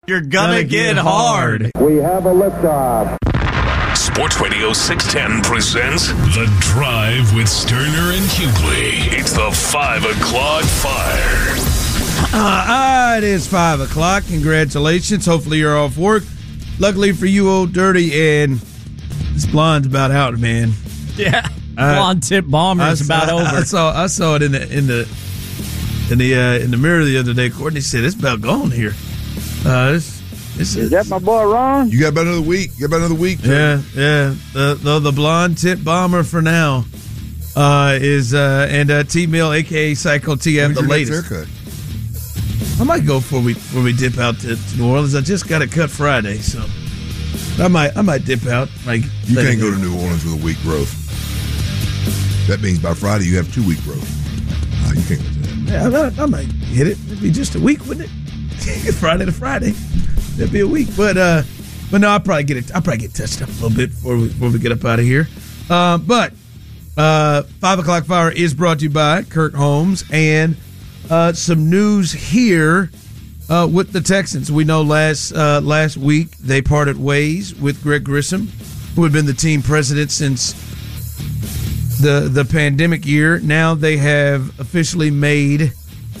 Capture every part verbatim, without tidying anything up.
You're gonna, gonna get, get hard. We have a liftoff. Sports Radio six ten presents The Drive with Sterner and Hughley. It's the five o'clock fire. Uh, it is five o'clock. Congratulations. Hopefully you're off work. Luckily for you, Old Dirty, and this blonde's about out, man. Yeah, blonde tip bomber is about over. I saw I saw it in the in the in the uh, in the mirror the other day. Courtney said it's about gone here. Uh, it's, it's, is that my boy Ron? You got about another week. You got about another week. Yeah, yeah. The the, the blonde tip bomber for now uh, is uh, and uh, T Mill, aka Psycho T, have the latest haircut. I might go before we before we dip out to, to New Orleans. I just got a cut Friday, so I might I might dip out. Like you can't go to New Orleans with a week growth. That means by Friday you have two week growth. No, you can't do that. Yeah, I might, I might hit it. It'd be just a week, wouldn't it? Friday to Friday, that'd be a week. But uh, but no, I'll probably get it. I'll probably get touched up a little bit before we before we get up out of here. Uh, but uh, five o'clock fire is brought to you by Kurt Holmes and uh, some news here uh, with the Texans. We know last uh, last week they parted ways with Greg Grissom, who had been the team president since the the pandemic year. Now they have officially made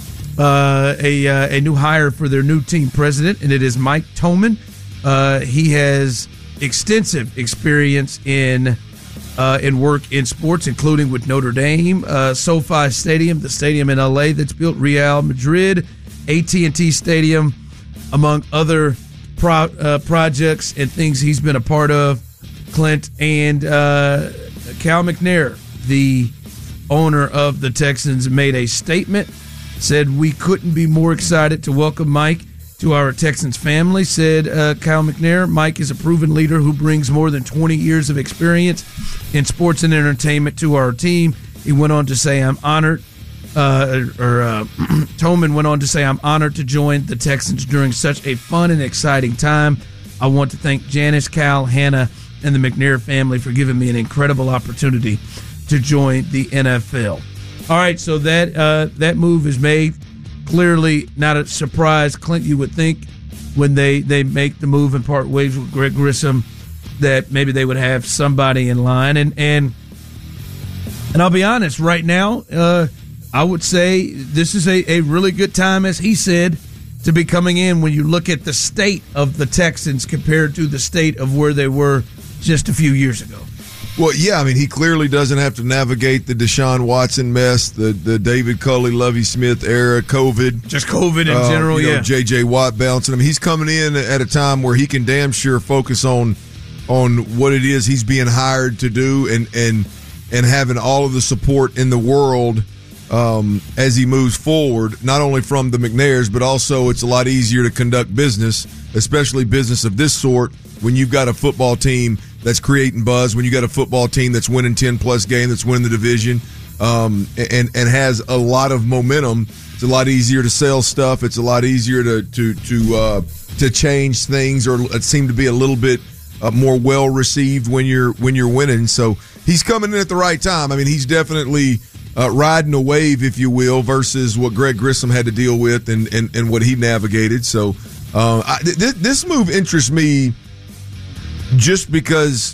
Uh, a uh, a new hire for their new team president, and it is Mike Tomlin. Uh, he has extensive experience in uh, in work in sports, including with Notre Dame, uh, SoFi Stadium, the stadium in L A that's built, Real Madrid, A T and T Stadium, among other pro, uh, projects and things he's been a part of. Clint and uh, Cal McNair, the owner of the Texans, made a statement. Said we couldn't be more excited to welcome Mike to our Texans family, said uh, Kyle McNair. Mike is a proven leader who brings more than twenty years of experience in sports and entertainment to our team. He went on to say, I'm honored, uh, or uh, Tolman went on to say, I'm honored to join the Texans during such a fun and exciting time. I want to thank Janice, Cal, Hannah, and the McNair family for giving me an incredible opportunity to join the N F L. All right, so that uh, that move is made. Clearly not a surprise. Clint, you would think when they, they make the move and part ways with Greg Grissom that maybe they would have somebody in line. And and, and I'll be honest, right now, uh, I would say this is a, a really good time, as he said, to be coming in when you look at the state of the Texans compared to the state of where they were just a few years ago. Well, yeah, I mean, he clearly doesn't have to navigate the Deshaun Watson mess, the the David Culley, Lovie Smith era, COVID. Just COVID in uh, general, you know, yeah. J J. Watt bouncing him. He's coming in at a time where he can damn sure focus on on what it is he's being hired to do and and, and having all of the support in the world um, as he moves forward, not only from the McNairs, but also it's a lot easier to conduct business, especially business of this sort, when you've got a football team that's creating buzz, when you got a football team that's winning ten-plus games, that's winning the division, um, and and has a lot of momentum. It's a lot easier to sell stuff. It's a lot easier to to to uh, to change things, or it seemed to be a little bit uh, more well received when you're when you're winning. So he's coming in at the right time. I mean, he's definitely uh, riding a wave, if you will, versus what Greg Grissom had to deal with and and, and what he navigated. So uh, I, th- this move interests me. Just because,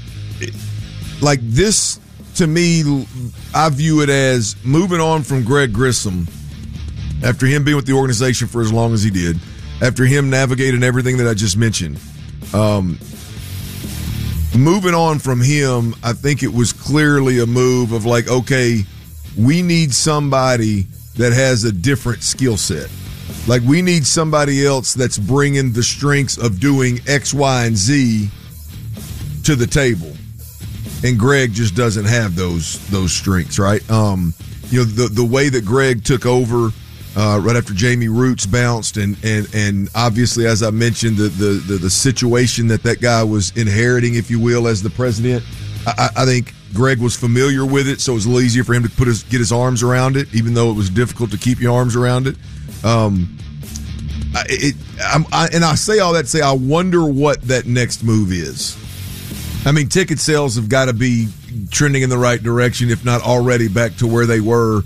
like, this, to me, I view it as moving on from Greg Grissom after him being with the organization for as long as he did, after him navigating everything that I just mentioned. Um, moving on from him, I think it was clearly a move of, like, okay, we need somebody that has a different skill set. Like, we need somebody else that's bringing the strengths of doing X, Y, and Z to the table, and Greg just doesn't have those those strengths, right? Um, you know, the the way that Greg took over uh, right after Jamie Roots bounced, and and and obviously, as I mentioned, the the the, the situation that that guy was inheriting, if you will, as the president. I, I think Greg was familiar with it, so it was a little easier for him to put his get his arms around it, even though it was difficult to keep your arms around it. Um, it, I'm, I, and I say all that to say I wonder what that next move is. I mean, ticket sales have got to be trending in the right direction, if not already back to where they were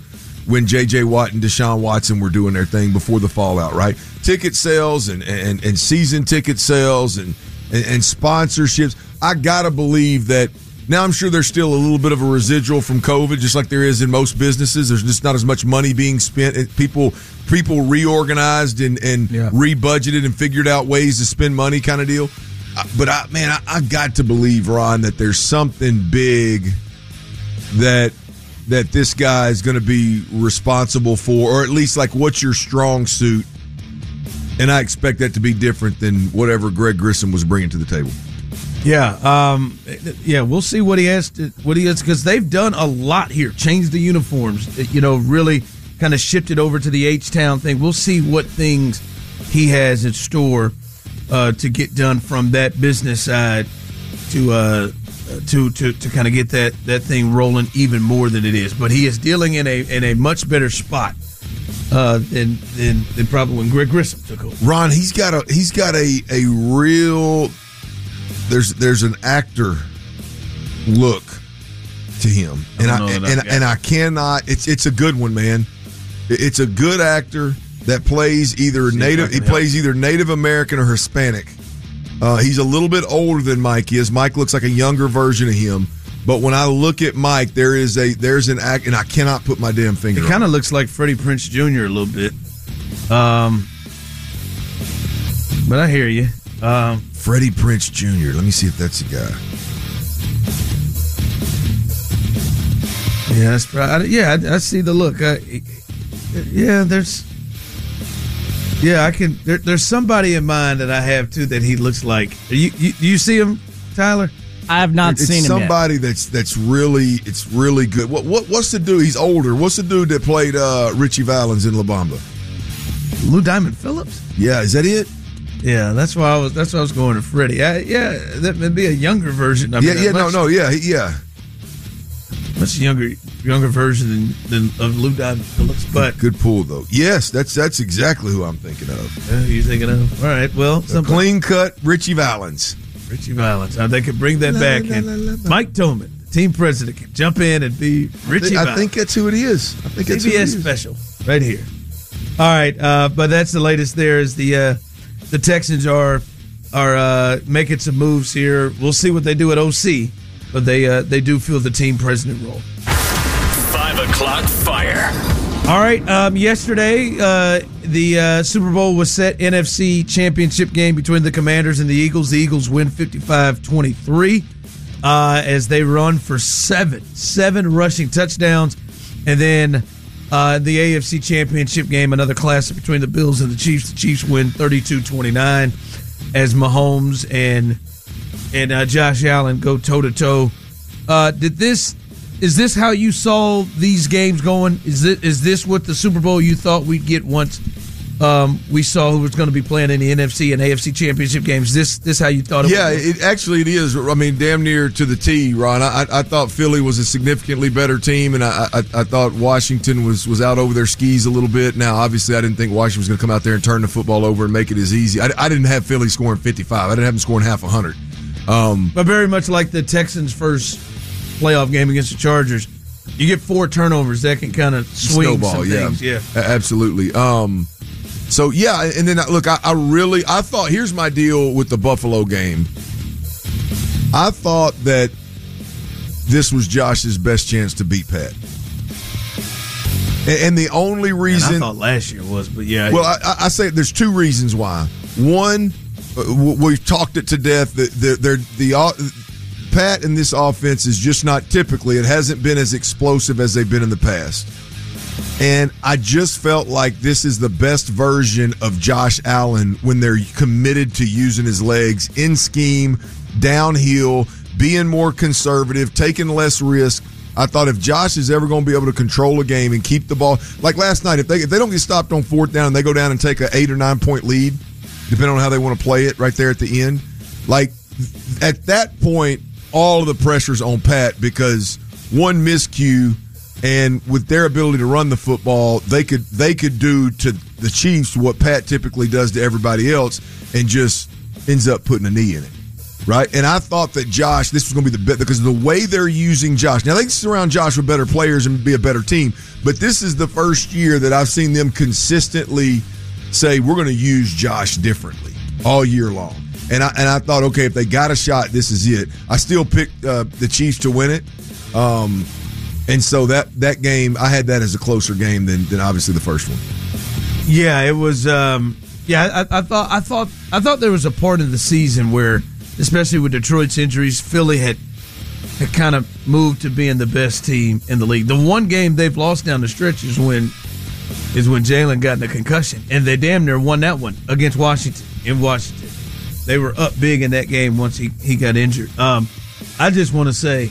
when J J. Watt and Deshaun Watson were doing their thing before the fallout, right? Ticket sales and, and, and season ticket sales and, and, and sponsorships. I got to believe that now I'm sure there's still a little bit of a residual from COVID, just like there is in most businesses. There's just not as much money being spent. People people reorganized and, and yeah. rebudgeted and figured out ways to spend money kind of deal. But, I, man, I, I got to believe, Ron, that there's something big that – that this guy is going to be responsible for, or at least like what's your strong suit, and I expect that to be different than whatever Greg Grissom was bringing to the table. Yeah, um, yeah, we'll see what he has to, what he has, because they've done a lot here, changed the uniforms, you know, really kind of shifted over to the H-Town thing. We'll see what things he has in store uh, to get done from that business side to uh, to to to kind of get that, that thing rolling even more than it is. But he is dealing in a in a much better spot uh, than, than than probably when Greg Grissom took over. Ron, he's got a he's got a a real there's there's an actor look to him, and I, I and and, and I cannot. It's it's a good one, man. It's a good actor that plays either See native. He plays either Native American or Hispanic. Uh, he's a little bit older than Mike is. Mike looks like a younger version of him. But when I look at Mike, there is a there's an act, and I cannot put my damn finger. It kind of looks like Freddie Prinze Junior a little bit. Um, but I hear you. Um, Freddie Prinze Junior Let me see if that's the guy. Yeah, that's probably, yeah. I, I see the look. I, yeah, there's. Yeah, I can. There, there's somebody in mind that I have too that he looks like. You you, you see him, Tyler? I have not it's seen him yet. Somebody that's that's really it's really good. What what what's the dude? He's older. What's the dude that played uh, Richie Valens in La Bamba? Lou Diamond Phillips. Yeah, is that it? Yeah, that's why I was. That's why I was going to Freddie. I, yeah, that would be a younger version. I yeah, mean, yeah, much, no, no, yeah, yeah. Much younger, younger version than, than of Lou Diamond Phillips. But good pull though. Yes, that's that's exactly who I'm thinking of. Uh, you thinking of? All right. Well, clean cut Richie Valens. Richie Valens. Uh, they could bring that la, back, la, and la, la, la. Mike Tillman, the team president, can jump in and be Richie. I think, Valens. I think that's who it is. I think that's C B S who it is. Special right here. All right, uh, but that's the latest. There is the uh, the Texans are are uh, making some moves here. We'll see what they do at O C, but they uh, they do fill the team president role. Five o'clock fire. All right. Um, yesterday, uh, the uh, Super Bowl was set. N F C Championship game between the Commanders and the Eagles. The Eagles win fifty-five twenty-three uh, as they run for seven, seven rushing touchdowns. And then uh, the A F C Championship game, another classic between the Bills and the Chiefs. The Chiefs win thirty-two twenty-nine as Mahomes and and uh, Josh Allen go toe-to-toe. Uh, did this... Is this how you saw these games going? Is this, is this what the Super Bowl you thought we'd get once um, we saw who was going to be playing in the N F C and A F C championship games? This this how you thought it yeah, was? Yeah, it actually it is. I mean, damn near to the T, Ron. I, I thought Philly was a significantly better team, and I, I, I thought Washington was, was out over their skis a little bit. Now, obviously, I didn't think Washington was going to come out there and turn the football over and make it as easy. I, I didn't have Philly scoring fifty-five. I didn't have them scoring half a hundred. Um, but very much like the Texans' first playoff game against the Chargers, you get four turnovers that can kind of swing snowball, some yeah. things. Yeah, absolutely. Um, so yeah, and then look, I, I really, I thought here's my deal with the Buffalo game. I thought that this was Josh's best chance to beat Pat, and, and the only reason and I thought last year was, but yeah. Well, I, I say there's two reasons why. One, we've talked it to death. That the, the, the Pat in this offense is just not typically, it hasn't been as explosive as they've been in the past. And I just felt like this is the best version of Josh Allen when they're committed to using his legs in scheme, downhill, being more conservative, taking less risk. I thought if Josh is ever going to be able to control a game and keep the ball, like last night, if they if they don't get stopped on fourth down and they go down and take an eight or nine point lead, depending on how they want to play it right there at the end, like at that point, all of the pressure's on Pat because one miscue, and with their ability to run the football, they could they could do to the Chiefs what Pat typically does to everybody else and just ends up putting a knee in it. right? And I thought that Josh, this was going to be the best because of the way they're using Josh. Now, they can surround Josh with better players and be a better team, but this is the first year that I've seen them consistently say, we're going to use Josh differently all year long. And I and I thought, okay, if they got a shot, this is it. I still picked uh, the Chiefs to win it. Um, and so that, that game, I had that as a closer game than, than obviously the first one. Yeah, it was. Um, yeah, I, I thought. I thought. I thought there was a part of the season where, especially with Detroit's injuries, Philly had had kind of moved to being the best team in the league. The one game they've lost down the stretch is when is when Jalen got in a concussion, and they damn near won that one against Washington in Washington. They were up big in that game once he, he got injured. Um, I just want to say,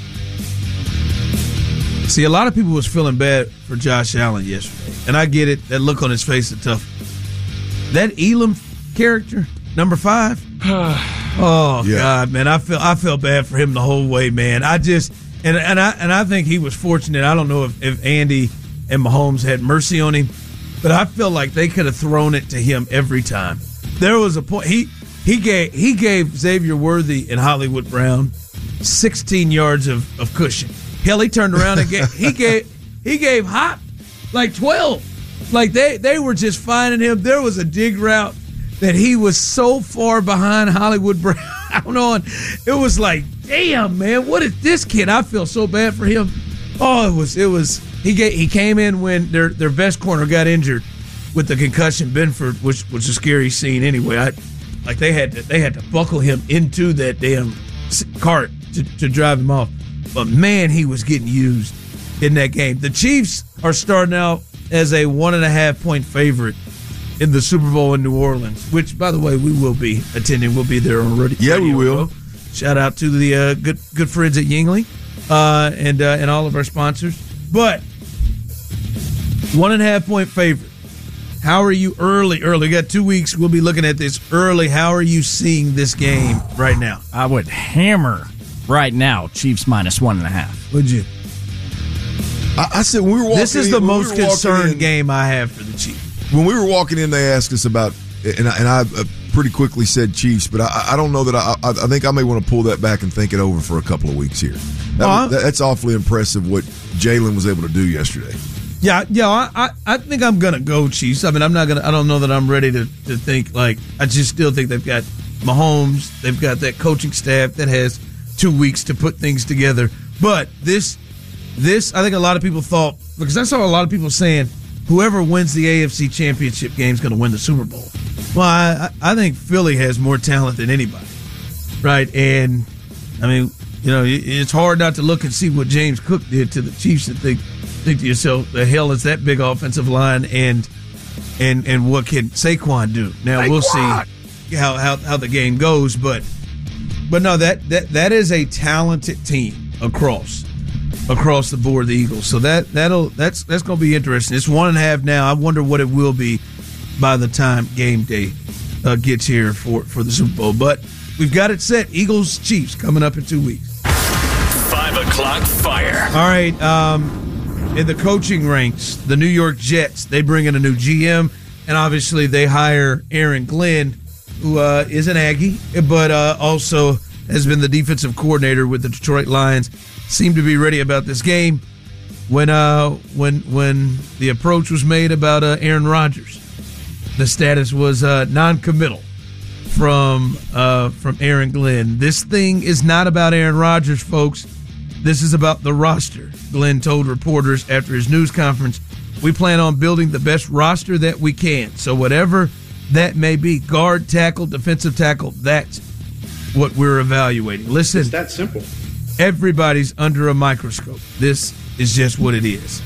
see, a lot of people was feeling bad for Josh Allen yesterday, and I get it. That look on his face is tough. That Elam character, number five. Oh yeah. God, man, I feel I felt bad for him the whole way, man. I just and and I and I think he was fortunate. I don't know if, if Andy and Mahomes had mercy on him, but I feel like they could have thrown it to him every time. There was a point he he gave he gave Xavier Worthy and Hollywood Brown sixteen yards of, of cushion. Hell, he turned around and gave, he gave he gave Hop like twelve. Like they they were just finding him. There was a dig route that he was so far behind Hollywood Brown on. It was like, damn, man, what is this kid? I feel so bad for him. Oh, it was it was he get, he came in when their their best corner got injured with the concussion, Benford, which was a scary scene anyway. I like they had to they had to buckle him into that damn cart to, to drive him off. But man, he was getting used in that game. The Chiefs are starting out as a one and a half point favorite in the Super Bowl in New Orleans, which, by the way, we will be attending. We'll be there on radio. Yeah, we will. Shout out to the uh, good good friends at Yingling uh, and uh, and all of our sponsors. But one and a half point favorite. How are you early? Early. We got two weeks. We'll be looking at this early. How are you seeing this game right now? I would hammer right now Chiefs minus one and a half. Would you? I, I said when we were walking This is in, the when most we were concerned in, game I have for the Chiefs. When we were walking in, they asked us about, and I, and I uh, pretty quickly said Chiefs, but I, I don't know that I, I I think I may want to pull that back and think it over for a couple of weeks here. That, uh-huh. that, that's awfully impressive what Jalen was able to do yesterday. Yeah, yeah, I, I, I think I'm gonna go Chiefs. I mean, I'm not gonna. I don't know that I'm ready to, to think like. I just still think they've got Mahomes. They've got that coaching staff that has two weeks to put things together. But this, this, I think a lot of people thought, because I saw a lot of people saying whoever wins the A F C Championship game is going to win the Super Bowl. Well, I, I think Philly has more talent than anybody, right? And I mean, you know, it's hard not to look and see what James Cook did to the Chiefs and think. Think to yourself, the hell is that big offensive line, and and and what can Saquon do? Now Saquon. We'll see how, how how the game goes, but but no, that that that is a talented team across across the board, the Eagles. So that that'll that's that's going to be interesting. It's one and a half now. I wonder what it will be by the time game day uh, gets here for for the Super Bowl. But we've got it set. Eagles Chiefs coming up in two weeks. Five o'clock fire. All right. Um, In the coaching ranks, the New York Jets, they bring in a new G M, and obviously they hire Aaron Glenn, who uh, is an Aggie, but uh, also has been the defensive coordinator with the Detroit Lions. Seemed to be ready about this game when uh, when when the approach was made about uh, Aaron Rodgers. The status was uh, non-committal from uh, from Aaron Glenn. This thing is not about Aaron Rodgers, folks. This is about the roster. Glenn told reporters after his news conference, we plan on building the best roster that we can. So whatever that may be, guard, tackle, defensive tackle, that's what we're evaluating. Listen, it's that simple. Everybody's under a microscope. This is just what it is.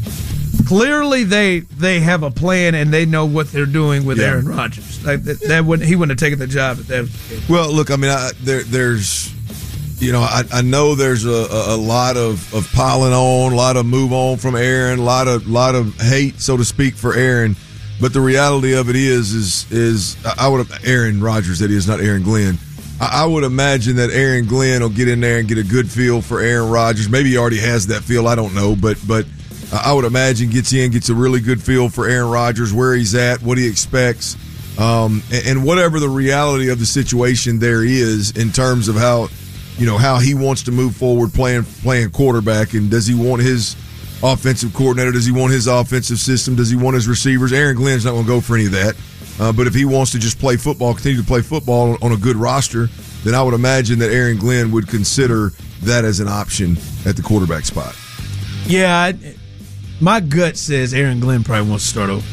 Clearly, they they have a plan and they know what they're doing with yeah. Aaron Rodgers. Like that, that wouldn't he wouldn't have taken the job if that was the case. Well, look, I mean, I, there, there's. You know, I, I know there's a, a lot of, of piling on, a lot of move on from Aaron, a lot of lot of hate, so to speak, for Aaron. But the reality of it is, is is I would have Aaron Rodgers, that is, not Aaron Glenn. I, I would imagine that Aaron Glenn will get in there and get a good feel for Aaron Rodgers. Maybe he already has that feel, I don't know, but but I would imagine gets in, gets a really good feel for Aaron Rodgers, where he's at, what he expects. Um, and, and whatever the reality of the situation there is in terms of how, you know, how he wants to move forward playing playing quarterback, and does he want his offensive coordinator? Does he want his offensive system? Does he want his receivers? Aaron Glenn's not going to go for any of that. Uh, but if he wants to just play football, continue to play football on a good roster, then I would imagine that Aaron Glenn would consider that as an option at the quarterback spot. Yeah, I, my gut says Aaron Glenn probably wants to start over.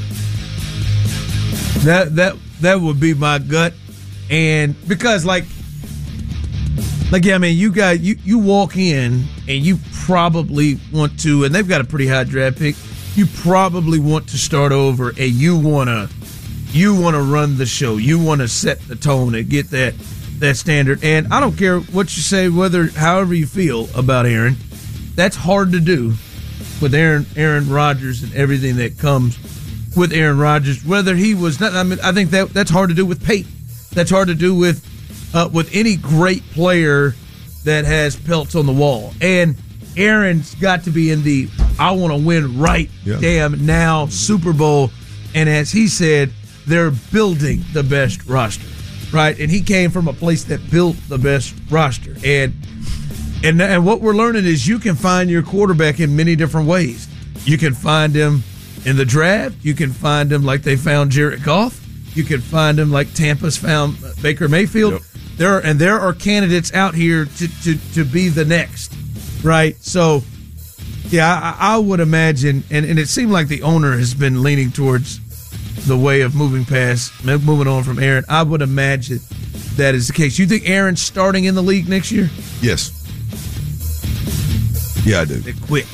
That that that would be my gut, and because like, like yeah, I mean, you got you you walk in and you probably want to, and they've got a pretty high draft pick. You probably want to start over, and you wanna you wanna run the show. You want to set the tone and get that that standard. And I don't care what you say, whether however you feel about Aaron, that's hard to do with Aaron Aaron Rodgers and everything that comes with Aaron Rodgers. Whether he was not, I mean, I think that that's hard to do with Peyton. That's hard to do with uh, with any great player that has pelts on the wall. And Aaron's got to be in the I want to win right yeah. damn now Super Bowl. And as he said, they're building the best roster, right? And he came from a place that built the best roster. And and and what we're learning is you can find your quarterback in many different ways. You can find him in the draft. You can find him like they found Jared Goff. You can find him like Tampa's found Baker Mayfield. Yep. There are, and there are candidates out here to, to, to be the next, right? So, yeah, I, I would imagine, and, and it seemed like the owner has been leaning towards the way of moving past, moving on from Aaron. I would imagine that is the case. You think Aaron's starting in the league next year? Yes. Yeah, I do. They quit.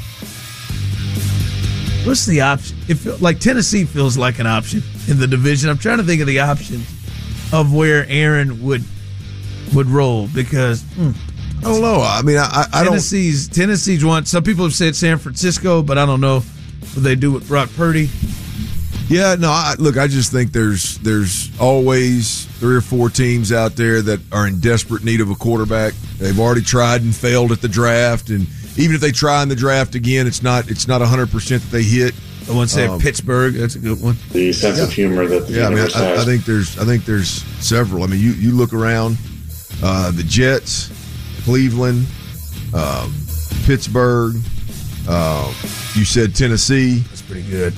What's the option? It feel, like Tennessee feels like an option in the division. I'm trying to think of the options of where Aaron would would roll because hmm, I don't know. I mean, I, I Tennessee's don't. Tennessee's one. Some people have said San Francisco, but I don't know what they do with Brock Purdy. Yeah, no. I, look, I just think there's there's always three or four teams out there that are in desperate need of a quarterback. They've already tried and failed at the draft, and even if they try in the draft again, it's not it's not one hundred percent that they hit. I want to say um, Pittsburgh. That's a good one. The sense yeah. of humor that the yeah, I mean, universe I, has. I think there's I think there's several. I mean, you, you look around, uh, the Jets, Cleveland, uh, Pittsburgh. Uh, you said Tennessee. That's pretty good.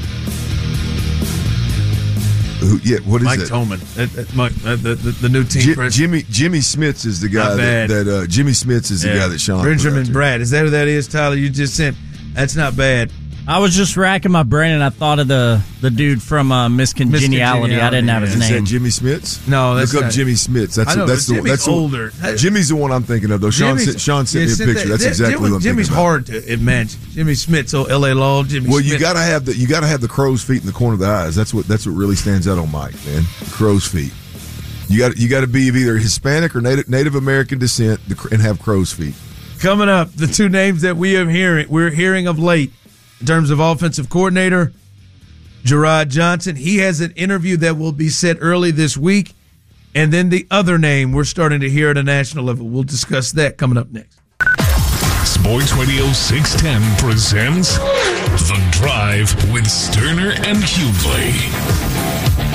Who, yeah, what is Mike that? Tolman, that, that, Mike, uh, the, the the new team J- president. Jimmy Jimmy Smits is the guy that, that uh, Jimmy Smits is the yeah. guy that Sean. Benjamin Brad, is that who that is, Tyler? You just sent. That's not bad. I was just racking my brain and I thought of the, the dude from uh, Miss Congeniality. I didn't have his Is name. that Jimmy Smits? No, that's look not. up Jimmy Smits. That's I know, that's but the Jimmy's that's older. The, Jimmy's the one I'm thinking of though. Sean sent, Sean sent yeah, me a picture. That, that's that, exactly Jimmy, what I'm Jimmy's thinking about. hard to imagine. Jimmy Smits, oh L A Law. Jimmy. Well, Smith. you gotta have the you gotta have the crow's feet in the corner of the eyes. That's what that's what really stands out on Mike, man. The crow's feet. You got you got to be of either Hispanic or Native Native American descent and have crow's feet. Coming up, the two names that we have hearing we're hearing of late in terms of offensive coordinator, Gerard Johnson. He has an interview that will be set early this week, and then the other name we're starting to hear at a national level. We'll discuss that coming up next. Sports Radio six ten presents The Drive with Sterner and Hughley.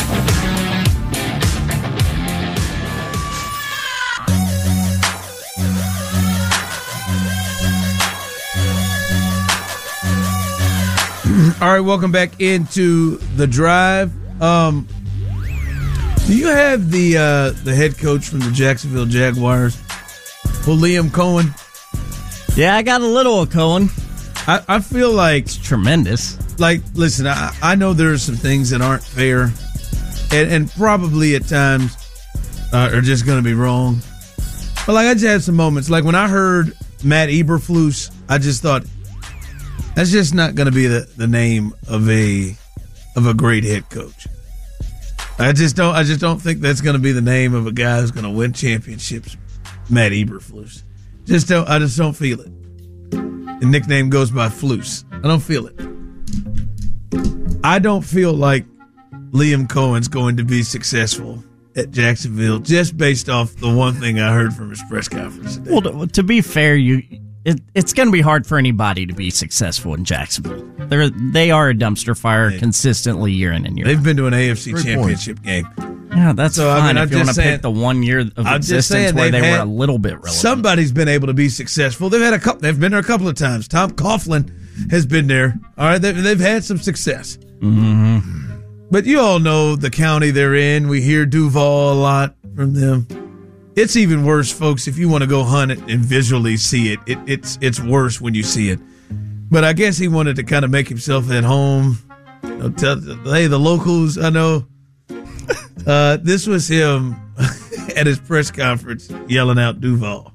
All right, welcome back into The Drive. Um, do you have the uh, the head coach from the Jacksonville Jaguars, well, Liam Cohen? Yeah, I got a little of Cohen. I, I feel like it's tremendous. Like, listen, I, I know there are some things that aren't fair, and, and probably at times uh, are just going to be wrong. But like, I just had some moments. Like when I heard Matt Eberflus, I just thought, that's just not going to be the, the name of a of a great head coach. I just don't. I just don't think that's going to be the name of a guy who's going to win championships. Matt Eberflus. Just don't. I just don't feel it. The nickname goes by Flus. I don't feel it. I don't feel like Liam Cohen's going to be successful at Jacksonville just based off the one thing I heard from his press conference today. Well, to, to be fair, you. it, it's going to be hard for anybody to be successful in Jacksonville. They're they are a dumpster fire hey. consistently year in and year out. They've been to an A F C Great Championship point. game. Yeah, that's so, fine I mean, if I'm you want to saying, pick the one year of I'm existence where they were a little bit relevant. Somebody's been able to be successful. They've had a couple. They've been there a couple of times. Tom Coughlin has been there. All right, they've, they've had some success. Mm-hmm. But you all know the county they're in. We hear Duval a lot from them. It's even worse, folks, if you want to go hunt it and visually see it. it it's it's worse when you see it. But I guess he wanted to kind of make himself at home. You know, tell, hey, the locals, I know. Uh, this was him at his press conference yelling out Duval.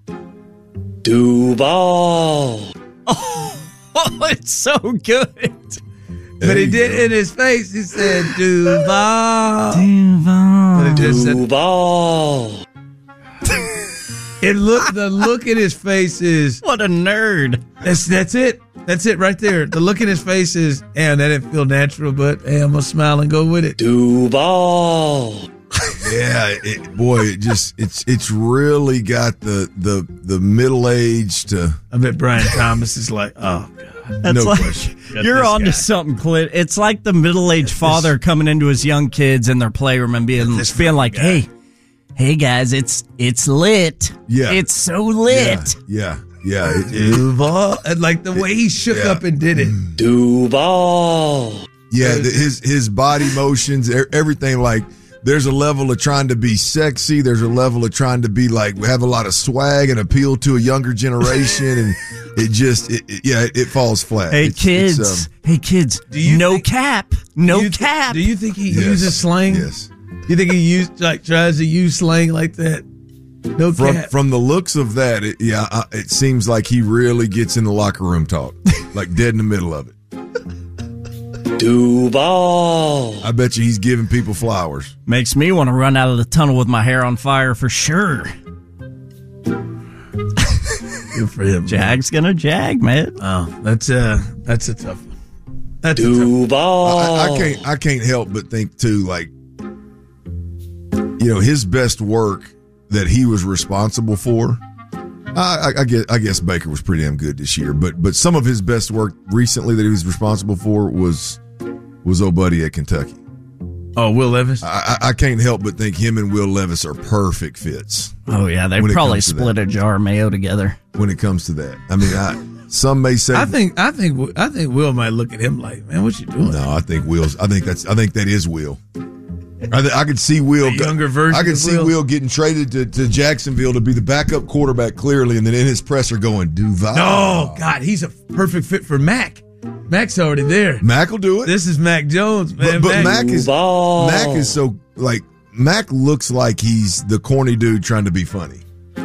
Duval. Oh, it's so good. But he did go. In his face, he said, Duval. Duval. But it just Duval. Said, it look the look in his face is what a nerd. That's that's it. That's it right there. The look in his face is, damn, that didn't feel natural, but hey, I'm gonna smile and go with it. Duval. Yeah, it, boy, it just it's it's really got the the the middle age to. I bet Brian Thomas is like, oh god, that's no like, question. You're on to something, Clint. It's like the middle-aged father coming into his young kids in their playroom and being being like, guy. hey. Hey guys, it's it's lit. Yeah, it's so lit. Yeah, yeah. yeah. It, Duval, and like the way he shook yeah. up and did it. Duval. Yeah, the, his his body motions, everything. Like, there's a level of trying to be sexy. There's a level of trying to be like have a lot of swag and appeal to a younger generation, and it just, it, it, yeah, it, it falls flat. Hey it's, kids, it's, um, hey kids. Do you no think, cap, no do cap. Th- do you think he yes, uses slang? Yes. You think he used like tries to use slang like that? No from cap. from the looks of that, it, yeah, I, it seems like he really gets in the locker room talk, like dead in the middle of it. Duval. I bet you he's giving people flowers. Makes me want to run out of the tunnel with my hair on fire for sure. Good for him. Jag's man. Gonna jag, man. Oh, that's uh that's a tough one. That's Duval. I, I can't I can't help but think too, like, you know, his best work that he was responsible for. I, I, I guess I guess Baker was pretty damn good this year, but but some of his best work recently that he was responsible for was was old buddy at Kentucky. Oh, Will Levis. I, I can't help but think him and Will Levis are perfect fits. Oh yeah, they probably split a jar of mayo together. When it comes to that, I mean, I, some may say. I think I think I think Will might look at him like, man, what you doing? No, I think Will's. I think that's. I think that is Will. I, th- I could see Will. A younger version. I could see Will. Will getting traded to, to Jacksonville to be the backup quarterback, clearly, and then in his presser going Duval. No, God, he's a perfect fit for Mac. Mac's already there. Mac will do it. This is Mac Jones, man. But, but Mac, Mac is Mac is so like Mac looks like he's the corny dude trying to be funny.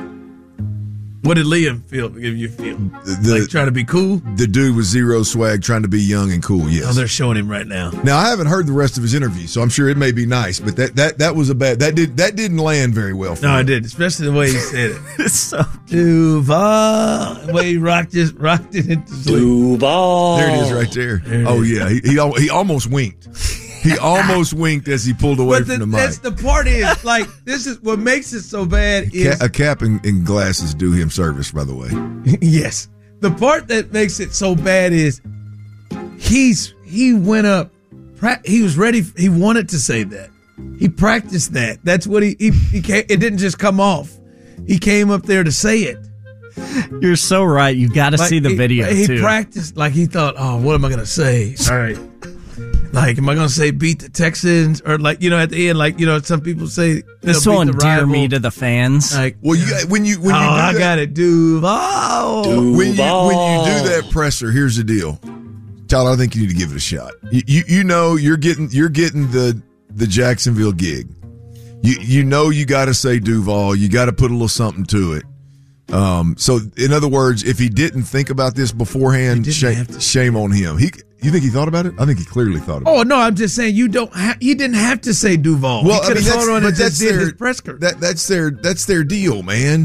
What did Liam feel? Give you feel the, like trying to be cool? The dude with zero swag, trying to be young and cool. Yes. Oh, they're showing him right now. Now I haven't heard the rest of his interview, so I'm sure it may be nice. But that that that was a bad. That did that didn't land very well. For no, him. it did, especially the way he said it. It's so Duval. The way he rocked just rocked it into sleep. Duval. There it is, right there. there oh is. yeah, he, he he almost winked. He almost winked as he pulled away but the, from the mic. That's the part is like this is what makes it so bad is Ca- a cap and, and glasses do him service, by the way. Yes. The part that makes it so bad is he's he went up. He was ready. He wanted to say that. He practiced that. That's what he he, he came, it didn't just come off. He came up there to say it. You're so right. You got to like, see the he, video he too. He practiced like he thought, oh, what am I going to say? All right. Like, am I going to say beat the Texans? Or, like, you know, at the end, like, you know, some people say, this will will endear me to the fans. Like, well, you when you when oh, you do I that, got it, Duval. Duval. When you when you do that presser, here's the deal, Tyler. I think you need to give it a shot. You you, you know you're getting you're getting the the Jacksonville gig. You you know you got to say Duval. You got to put a little something to it. Um. So, in other words, if he didn't think about this beforehand, shame, shame on him. He. You think he thought about it? I think he clearly thought about oh, it. Oh no, I'm just saying you don't. Ha- he didn't have to say Duval. Well, he I mean, that's, on but and that's just did their his press cur- that that's their that's their deal, man.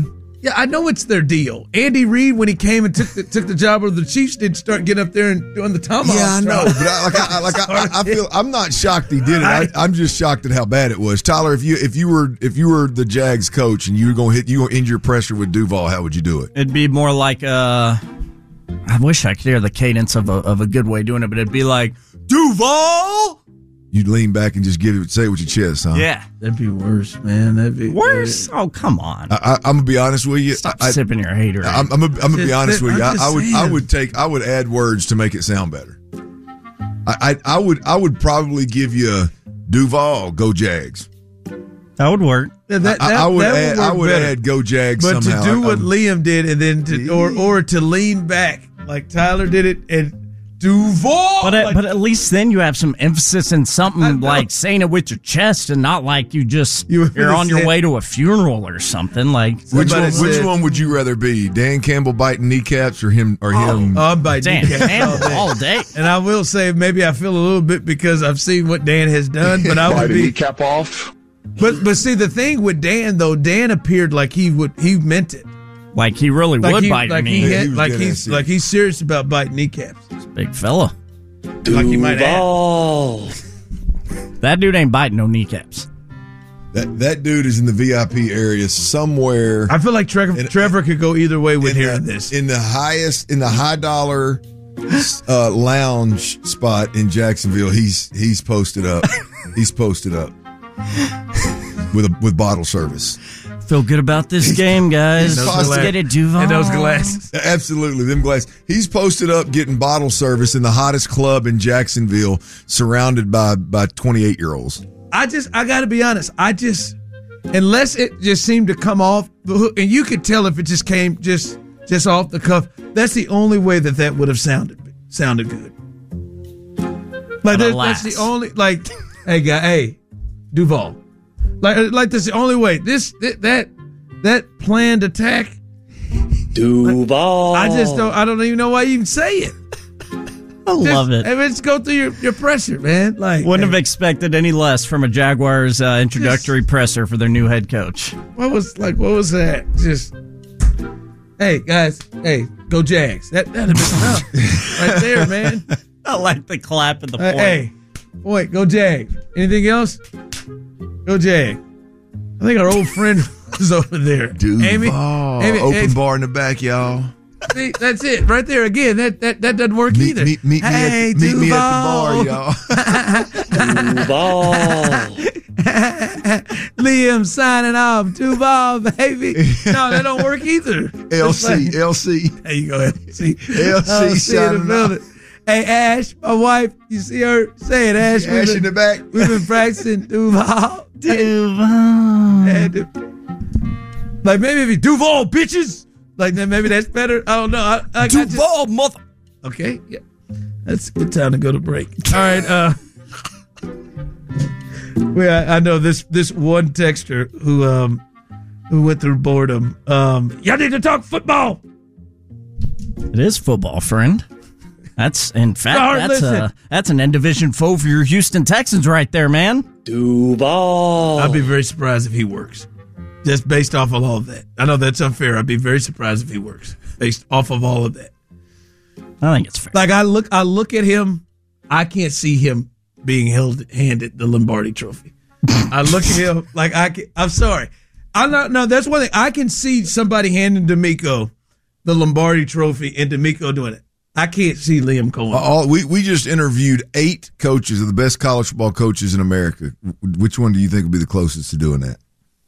Yeah, I know it's their deal. Andy Reid, when he came and took the, took the job of the Chiefs, did start getting up there and doing the tomahawk. Yeah, I know, drop. but I, like, I, like I, I feel I'm not shocked he did it. I, I'm just shocked at how bad it was. Tyler, if you if you were if you were the Jags coach and you were going to hit you end your pressure with Duval, how would you do it? It'd be more like uh I wish I could hear the cadence of a of a good way of doing it, but it'd be like Duval. You'd lean back and just give it, say it with your chest, huh? Yeah, That'd be worse, man. That'd be worse. Oh, come on. I, I, I'm gonna be honest with you. Stop I, sipping your hater. I'm, I'm, I'm gonna be Just- honest with you. I, I'm just I would, I saying. would take, I would add words to make it sound better. I, I, I would, I would probably give you a Duval, go Jags. That would work. Yeah, that, I, that, I would, that add, work I would better. add go Jags. But somehow. to do what I'm- Liam did, and then to or or to lean back like Tyler did it, and Duval. But at, like, but at least then you have some emphasis in I something know. like saying it with your chest and not like you just You were you're gonna on your say- way to a funeral or something like. Which Somebody one, which said- one would you rather be? Dan Campbell biting kneecaps or him or him? oh, I'm biting Dan kneecaps Campbell all day. all day. And I will say, maybe I feel a little bit because I've seen what Dan has done, but I would be. Cap off. But but see, the thing with Dan though, Dan appeared like he would he meant it. Like he really Like would he bite like your he, knee. Yeah, had, he was like dead he's ass serious. like he's serious about biting kneecaps. Big fella. Like he might have. That dude ain't biting no kneecaps. That that dude is in the V I P area somewhere. I feel like Trevor, And- Trevor could go either way with in hearing the, this. in the highest in the high dollar uh, lounge spot in Jacksonville. He's he's posted up. He's posted up with a with bottle service. Feel good about this game, guys. Those Let's gla- get it, Duval. And those glasses. Absolutely, them glass. He's posted up getting bottle service in the hottest club in Jacksonville, surrounded by by twenty eight year olds. I just, I got to be honest. I just, unless it just seemed to come off the hook, and you could tell if it just came just, just off the cuff. That's the only way that that would have sounded, sounded good. Like But that, alas. that's the only, like, hey guy, hey, Duval, like, like that's the only way. This, that, that, that planned attack. Duval. I just don't, I don't even know why you even say it. I love Just- it. Hey, just go through your, your pressure, man. Like, Wouldn't have hey, expected any less from a Jaguars uh, introductory presser for their new head coach. what was like? What was that? Just, hey guys, hey, go Jags. That that'd have been enough right there, man. I like the clap at the Hey, point. hey, boy, go Jags. Anything else? Go Jag. I think our old friend was over there. Dude, Amy, oh, Amy, open Amy- bar in the back, y'all. See, that's it right there again. That that that doesn't work Meet, either. meet, meet, hey, me, at, meet me at Duval. the bar, y'all. Duval. Liam signing off. Duval, baby. No, that don't work either. L It's C, like- L C. There you go, L C. L C L C in the signing building. Hey, Ash, my wife, you see her? Say it, Ash. We've Ash been- in the back. We've been practicing Duval. Duval. Hey, Du- like maybe if you Duval, bitches. Like then maybe that's better. I don't know. I, I, I just- Duval, mother. Okay, yeah, that's a good time to go to break. All right, uh, well, I, I know this this one texter who um who went through boredom. Um, y'all need to talk football. It is football, friend. That's in fact All right, that's listen. a that's an end division foe for your Houston Texans right there, man. Duval. I'd be very surprised if he works, just based off of all of that. I know that's unfair. I'd be very surprised if he works based off of all of that. I think it's fair. Like I look, I look at him. I can't see him being held handed the Lombardi Trophy. I look at him like I can. I'm sorry. I'm not. No, that's one thing. I can see somebody handing D'Amico the Lombardi Trophy and D'Amico doing it. I can't see Liam Cohen. All, we, we just interviewed eight coaches of the best college football coaches in America. Which one do you think would be the closest to doing that?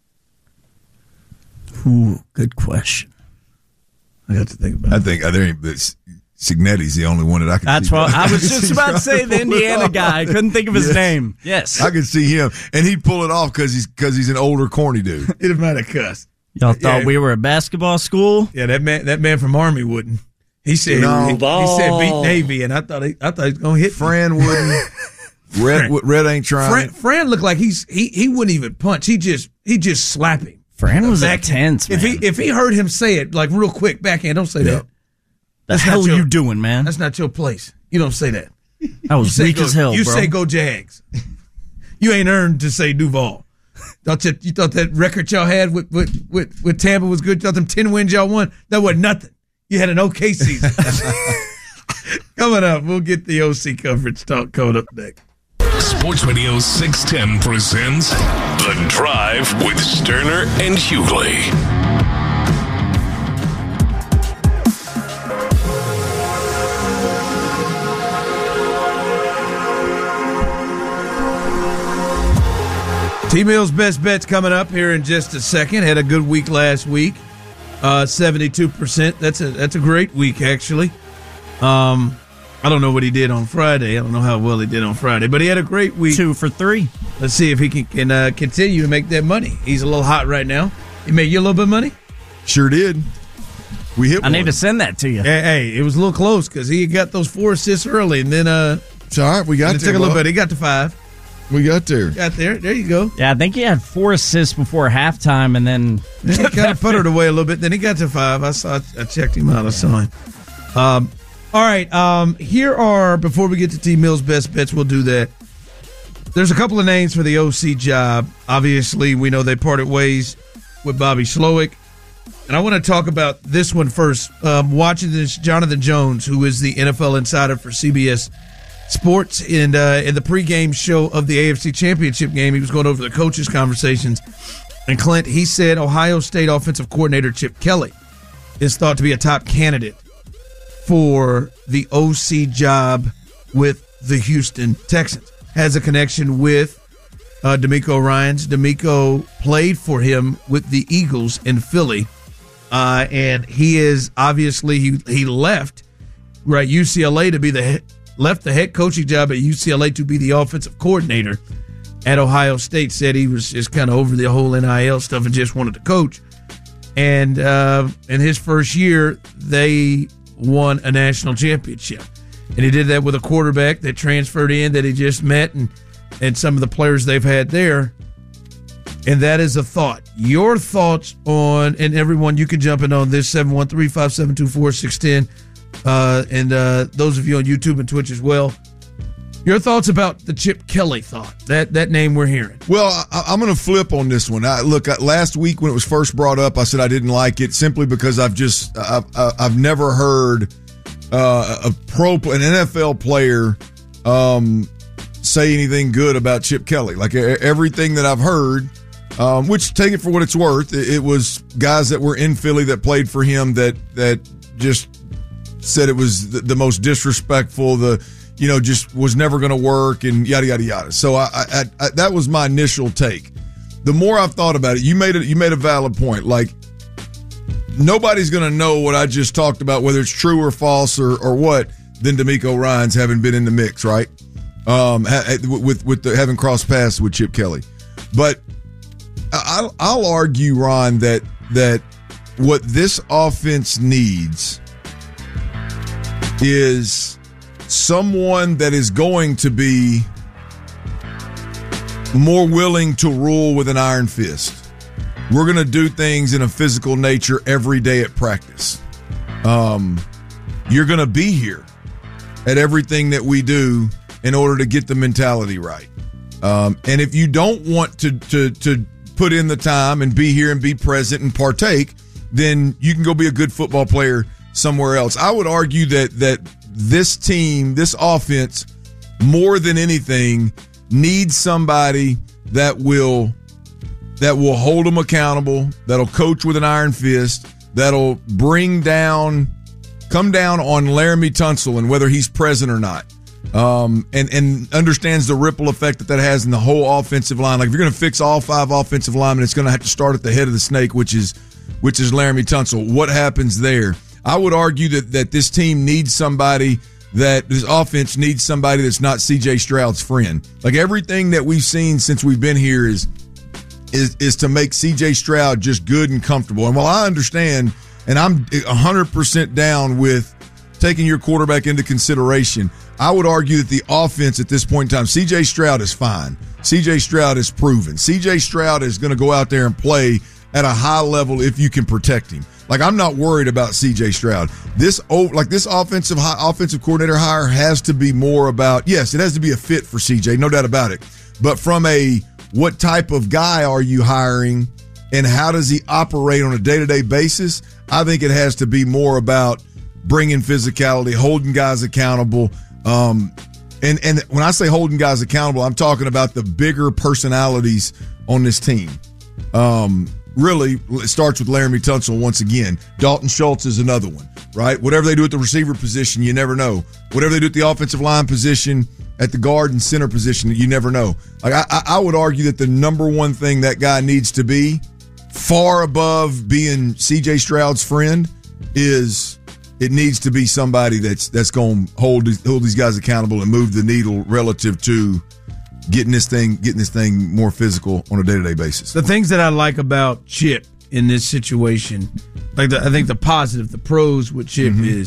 Ooh, good question. I got to think about I it. think I think but Signetti's the only one that I can That's see. what I was just about to say. The Indiana guy. I couldn't think of his Yes. name. Yes. I could see him, and he'd pull it off because he's because he's an older, corny dude. It might have cussed. Y'all thought Yeah. we were a basketball school? Yeah, that man. That man from Army wouldn't. He said. No. he, he said beat Navy, and I thought he, I thought he was gonna hit. me. Fran wouldn't. Red Red ain't trying. Fran, Fran looked like he's he he wouldn't even punch. He just he just slap him. Fran was Back- intense, man. If he if he heard him say it like real quick, backhand, don't say Yeah. that. the that's hell not are your- you doing, man? That's not your place. You don't say that. I was Say weak go, as hell, you bro. say go Jags. You ain't earned to say Duval. Thought you, you thought that record y'all had with, with, with, with Tampa was good? You thought them ten wins y'all won? That wasn't nothing. You had an okay season. Coming up, we'll get the O C coverage talk coming up next. Sports Radio six ten presents The Drive with Sterner and Hughley. T-Mill's best bets coming up here in just a second. Had a good week last week, uh, seventy-two percent. That's a that's a great week actually. Um, I don't know what he did on Friday. I don't know how well he did on Friday, but he had a great week. Two for three. Let's see if he can, can uh, continue to make that money. He's a little hot right now. He made you a little bit of money? Sure did. We hit I one. need to send that to you. Hey, hey, it was a little close because he got those four assists early, and then uh, it's all right. We got it there. took a little Bob. bit. He got to five. We got there. Got there. There you go. Yeah, I think he had four assists before halftime, and then Then he kind of puttered away a little bit. Then he got to five. I saw. I checked him out. I saw him. Um, all right. Um, here are, before we get to T Mill's best bets, we'll do that. There's a couple of names for the O C job. Obviously, we know they parted ways with Bobby Slowick. And I want to talk about this one first. Um, watching this, Jonathan Jones, who is the N F L insider for C B S Sports, in, uh, in the pregame show of the A F C Championship game, he was going over the coaches' conversations. And Clint, he said Ohio State offensive coordinator Chip Kelly is thought to be a top candidate for the O C job with the Houston Texans. Has a connection with uh, D'Amico Ryans. D'Amico played for him with the Eagles in Philly, uh, and he is obviously he he left right U C L A to be the head, left the head coaching job at U C L A to be the offensive coordinator at Ohio State. Said he was just kind of over the whole N I L stuff and just wanted to coach. And uh, in his first year, they won a national championship. And he did that with a quarterback that transferred in that he just met and, and some of the players they've had there. And that is a thought. Your thoughts on, and everyone, you can jump in on this, seven one three, five seven two, four six one zero. Uh, and uh, those of you on YouTube and Twitch as well. Your thoughts about the Chip Kelly thought, that that name we're hearing. Well, I, I'm going to flip on this one. I, look, last week when it was first brought up, I said I didn't like it simply because I've just I've, I've never heard uh, a pro an N F L player um, say anything good about Chip Kelly. Like everything that I've heard, um, which take it for what it's worth, it, it was guys that were in Philly that played for him that that just said it was the, the most disrespectful, the you know, just was never going to work and yada, yada, yada. So I, I, I, that was my initial take. The more I've thought about it, you made it, you made a valid point. Like, nobody's going to know what I just talked about, whether it's true or false or, or what, than D'Amico Ryans having been in the mix, right? Um, with, with the, having crossed paths with Chip Kelly. But I'll, I'll argue, Ron, that, that what this offense needs is someone that is going to be more willing to rule with an iron fist. We're going to do things in a physical nature every day at practice. Um, you're going to be here at everything that we do in order to get the mentality right. Um, and if you don't want to, to, to put in the time and be here and be present and partake, then you can go be a good football player somewhere else. I would argue that that this team, this offense, more than anything, needs somebody that will that will hold them accountable, that'll coach with an iron fist, that'll bring down, come down on Laramie Tunsil and whether he's present or not, um, and and understands the ripple effect that that has in the whole offensive line. Like if you're going to fix all five offensive linemen, it's going to have to start at the head of the snake, which is which is Laramie Tunsil. What happens there? I would argue that, that this team needs somebody, that this offense needs somebody that's not C J Stroud's friend. Like everything that we've seen since we've been here is is is to make C J Stroud just good and comfortable. And while I understand, and I'm one hundred percent down with taking your quarterback into consideration, I would argue that the offense at this point in time, C J Stroud is fine. C J Stroud is proven. C J Stroud is going to go out there and play at a high level if you can protect him. Like, I'm not worried about C J Stroud. This like this offensive offensive coordinator hire has to be more about, yes, it has to be a fit for C J, no doubt about it. But from a what type of guy are you hiring and how does he operate on a day-to-day basis? I think it has to be more about bringing physicality, holding guys accountable. Um, and, and when I say holding guys accountable, I'm talking about the bigger personalities on this team. Um, really, it starts with Laramie Tunsil once again. Dalton Schultz is another one, right? Whatever they do at the receiver position, you never know. Whatever they do at the offensive line position, at the guard and center position, you never know. Like I, I would argue that the number one thing that guy needs to be, far above being C J Stroud's friend, is it needs to be somebody that's that's going to hold hold these guys accountable and move the needle relative to getting this thing getting this thing more physical on a day-to-day basis. The things that I like about Chip in this situation, like the, I think the positive, the pros with Chip mm-hmm. is,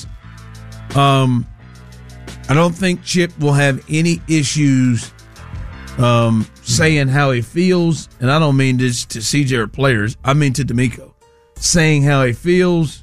um, I don't think Chip will have any issues um, saying how he feels, and I don't mean this to C J or players. I mean to D'Amico, saying how he feels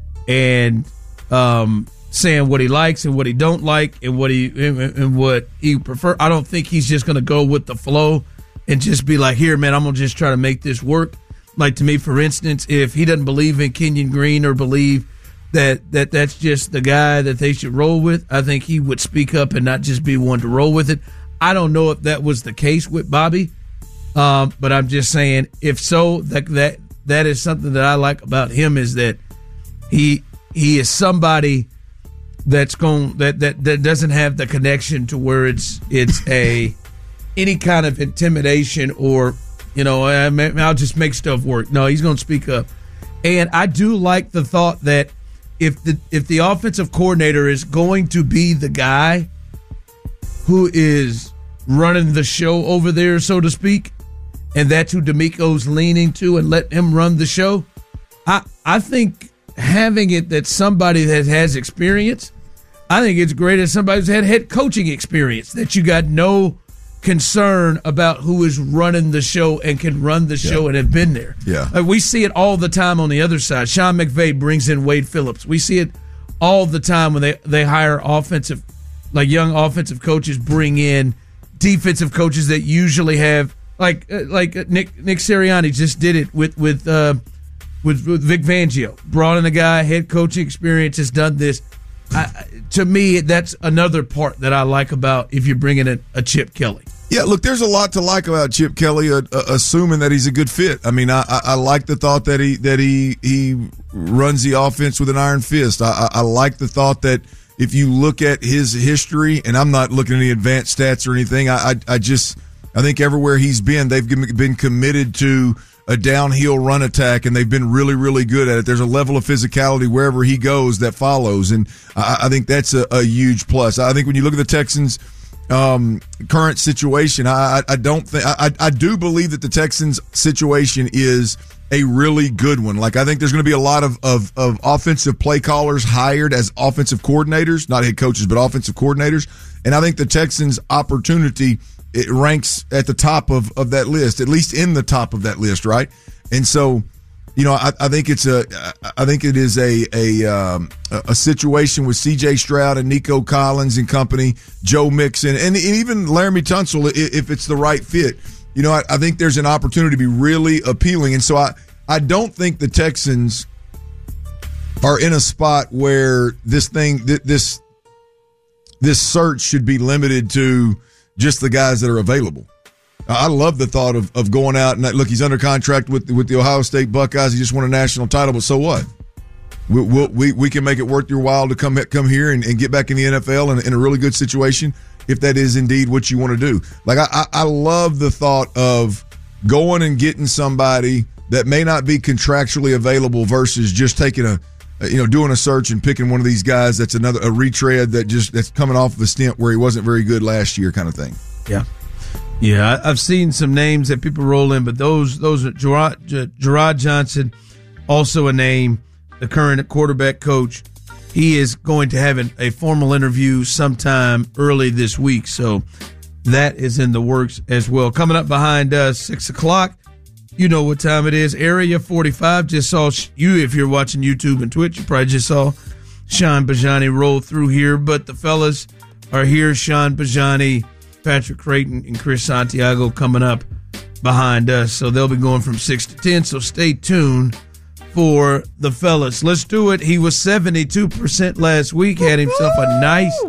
and um, saying what he likes and what he don't like and what he and, and what he prefer. I don't think he's just going to go with the flow and just be like, here, man, I'm going to just try to make this work. Like, to me, for instance, if he doesn't believe in Kenyon Green or believe that, that that's just the guy that they should roll with, I think he would speak up and not just be one to roll with it. I don't know if that was the case with Bobby, um, but I'm just saying, if so, that that that is something that I like about him, is that he he is somebody that's going that, that that doesn't have the connection to where it's it's a any kind of intimidation or, you know, I'll just make stuff work. No, he's going to speak up. And I do like the thought that if the if the offensive coordinator is going to be the guy who is running the show over there, so to speak, and that's who D'Amico's leaning to and let him run the show, I I think having it that somebody that has experience, I think it's great as somebody who's had head coaching experience, that you got no concern about who is running the show and can run the show yeah. and have been there. Yeah, like we see it all the time on the other side. Sean McVay brings in Wade Phillips. We see it all the time when they, they hire offensive, like young offensive coaches, bring in defensive coaches that usually have, like uh, like uh, Nick Nick Sirianni just did it with with, uh, with with Vic Fangio. Brought in a guy, head coaching experience, has done this. I, to me, that's another part that I like about if you're bringing in a Chip Kelly. Yeah, look, there's a lot to like about Chip Kelly, uh, uh, assuming that he's a good fit. I mean, I, I, I like the thought that he that he he runs the offense with an iron fist. I, I, I like the thought that if you look at his history, and I'm not looking at any advanced stats or anything, I, I, I just I think everywhere he's been, they've been committed to a downhill run attack, and they've been really, really good at it. There's a level of physicality wherever he goes that follows, and I, I think that's a, a huge plus. I think when you look at the Texans' um, current situation, I, I don't think I, I do believe that the Texans' situation is a really good one. Like, I think there's going to be a lot of, of, of offensive play callers hired as offensive coordinators, not head coaches, but offensive coordinators. And I think the Texans' opportunity, it ranks at the top of, of that list, at least in the top of that list, right? And so, you know, I, I think it's a, I think it is a a um, a situation with C J Stroud and Nico Collins and company, Joe Mixon, and, and even Laramie Tunsil, if it's the right fit. You know, I, I think there's an opportunity to be really appealing, and so I I don't think the Texans are in a spot where this thing this this search should be limited to just the guys that are available. I love the thought of, of going out and look, he's under contract with with the Ohio State Buckeyes. He just won a national title, but so what? We we'll, we we can make it worth your while to come come here and, and get back in the N F L in, in a really good situation if that is indeed what you want to do. Like I, I love the thought of going and getting somebody that may not be contractually available versus just taking a you know doing a search and picking one of these guys that's another a retread that just that's coming off of a stint where he wasn't very good last year kind of thing. Yeah. Yeah, I've seen some names that people roll in, but those those are Gerard, Gerard Johnson, also a name, the current quarterback coach. He is going to have an, a formal interview sometime early this week, so that is in the works as well. Coming up behind us, six o'clock, you know what time it is. Area forty-five just saw you, if you're watching YouTube and Twitch, you probably just saw Sean Bajani roll through here, but the fellas are here, Sean Bajani, Patrick Creighton, and Chris Santiago coming up behind us. So they'll be going from six to ten. So stay tuned for the fellas. Let's do it. He was seventy-two percent last week. Had himself a nice,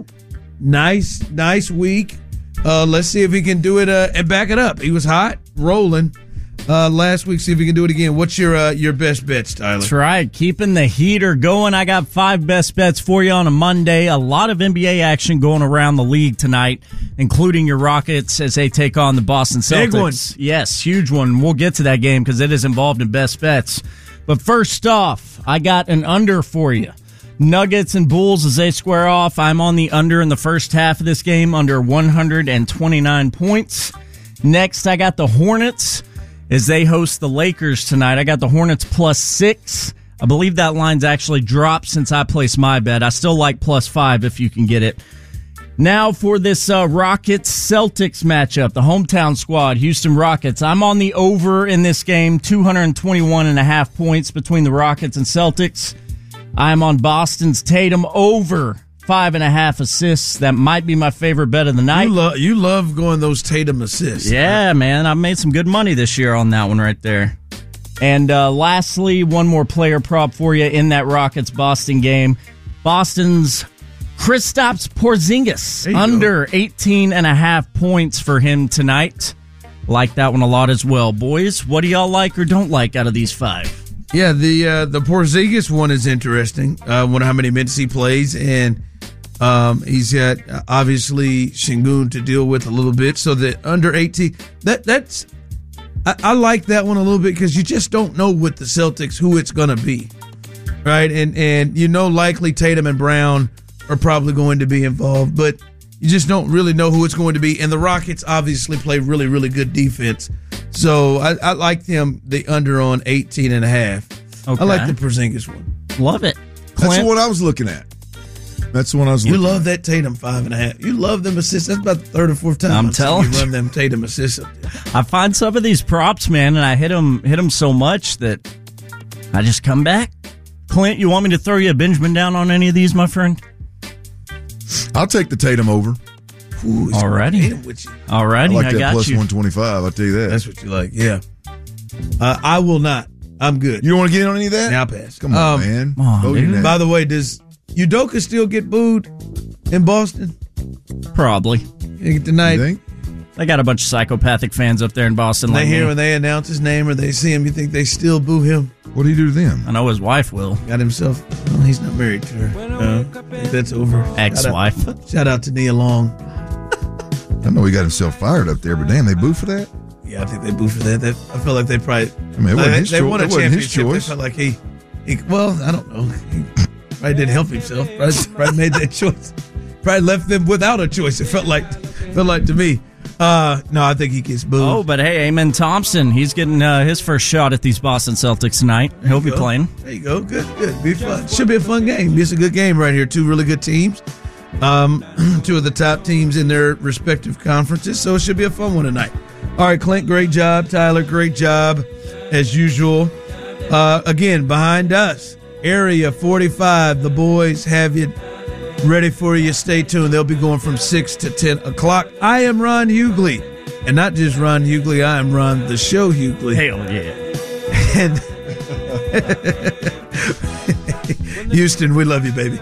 nice, nice week. Uh, let's see if he can do it uh, and back it up. He was hot, rolling uh, last week. See if he can do it again. What's your uh, your best bets, Tyler? That's right. Keeping the heater going. I got five best bets for you on a Monday. A lot of N B A action going around the league tonight, including your Rockets as they take on the Boston Celtics. Big one. Yes, huge one. We'll get to that game because it is involved in best bets. But first off, I got an under for you. Nuggets and Bulls as they square off. I'm on the under in the first half of this game, under one hundred twenty-nine points. Next, I got the Hornets as they host the Lakers tonight. I got the Hornets plus six. I believe that line's actually dropped since I placed my bet. I still like plus five if you can get it. Now for this uh, Rockets-Celtics matchup, the hometown squad, Houston Rockets. I'm on the over in this game, two hundred twenty-one and a half points between the Rockets and Celtics. I'm on Boston's Tatum over five and a half assists. That might be my favorite bet of the night. You, lo- you love going those Tatum assists. Yeah, right? Man. I've made some good money this year on that one right there. And uh, lastly, one more player prop for you in that Rockets-Boston game. Boston's Kristaps Porzingis, under go. eighteen and a half points for him tonight. Like that one a lot as well. Boys, what do y'all like or don't like out of these five? Yeah, the uh, the Porzingis one is interesting. I uh, wonder how many minutes he plays, and um, he's got uh, obviously Şengün to deal with a little bit. So the under eighteen, that that's I, I like that one a little bit because you just don't know with the Celtics who it's going to be, right? And and you know likely Tatum and Brown are probably going to be involved, but you just don't really know who it's going to be. And the Rockets obviously play really, really good defense. So I, I like them, the under on eighteen and a half. Okay. I like the Porzingis one. Love it. Clint? That's the one I was looking at. That's the one I was you looking at. You love that Tatum five and a half. You love them assists. That's about the third or fourth time I'm I've telling you you. run them Tatum assists up there. I find some of these props, man, and I hit them, hit them so much that I just come back. Clint, you want me to throw you a Benjamin down on any of these, my friend? I'll take the Tatum over. Ooh, Alrighty. Alrighty, I like I that got plus you. one twenty-five, I'll tell you that. That's what you like, yeah. Uh, I will not. I'm good. You don't want to get on any of that? Now pass. Come on, um, man. Come on, dude. By the way, does Udoka still get booed in Boston? Probably. Tonight. You think? They got a bunch of psychopathic fans up there in Boston. They like hear me. when they announce his name or they see him, you think they still boo him? What do you do to them? I know his wife will. Got himself. Well, he's not married to her. Uh, I think that's over. Ex-wife. Shout out, shout out to Nia Long. I know he got himself fired up there, but damn, they boo for that? Yeah, I think they boo for that. They, I feel like they probably. I mean, it wasn't like, his they, cho- they won a it wasn't his championship. They choice. felt like he, he. Well, I don't know. He probably didn't help himself. Probably, probably made that choice. Probably left them without a choice. It felt like, felt like to me. Uh, no, I think he gets booed. Oh, but hey, Amen Thompson, he's getting uh, his first shot at these Boston Celtics tonight. He'll be go. playing. There you go. Good, good. Be fun. Should be a fun game. It's a good game right here. Two really good teams. Um, two of the top teams in their respective conferences. So it should be a fun one tonight. All right, Clint, great job. Tyler, great job as usual. Uh, again, behind us, Area forty-five. The boys have you ready for you. Stay tuned. They'll be going from six to ten o'clock. I am Ron Hughley. And not just Ron Hughley, I am Ron the Show Hughley. Hell yeah. And Houston, we love you, baby.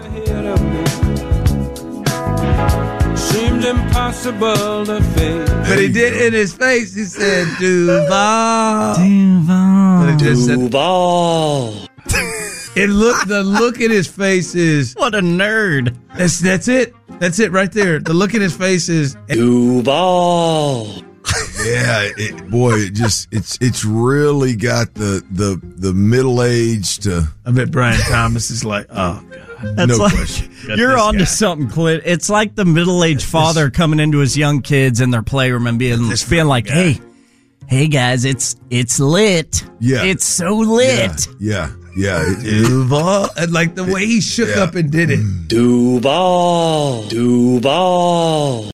Seemed impossible to face. But he did in his face. He said, Duval. Duval. But he just said, Duval. it look, the look in his face is, What a nerd. that's, that's it. That's it right there. The look in his face is, Duval. Yeah, it, boy, it just it's it's really got the the the middle age to. I bet Brian Thomas is like, oh, God. That's No like, question. You're this on guy. to something, Clint. It's like the middle-aged father coming into his young kids in their playroom and being, this being like, guy. hey, hey, guys, it's it's lit. Yeah. It's so lit. Yeah, yeah, yeah. It- it- Duval. And like the way he shook Yeah. up and did it. Duval. Duval.